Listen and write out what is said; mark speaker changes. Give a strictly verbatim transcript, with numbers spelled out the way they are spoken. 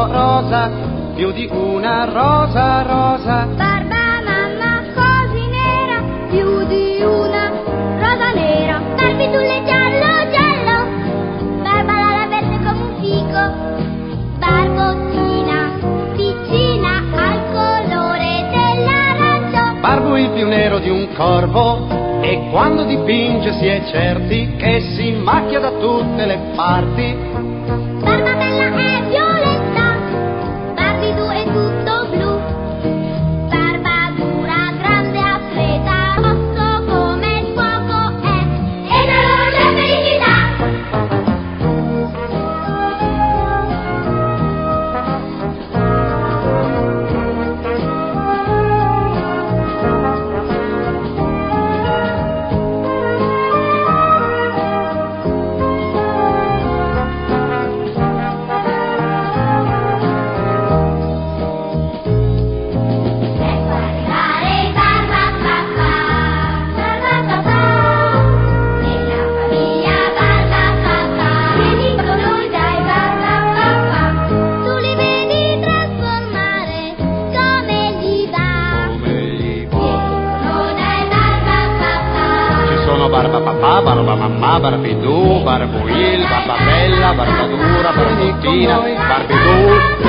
Speaker 1: rosa, più di una rosa rosa.
Speaker 2: Barba mamma così nera, più di una rosa nera. Barbitulle giallo giallo, barba la verde come un fico. Barbottina piccina al colore dell'arancio.
Speaker 1: Barbo il più nero di un corvo, e quando dipinge si è certi che si macchia da tutte le parti.
Speaker 2: Barba bella è violetta, Barbitu è tutto blu. Barba dura, grande, affreta, rosso come il fuoco è, e la loro c'è felicità.
Speaker 1: Barba papà, barba mamma, barbidù, barbuil, barba bella, barba dura, barbottina, barbidù.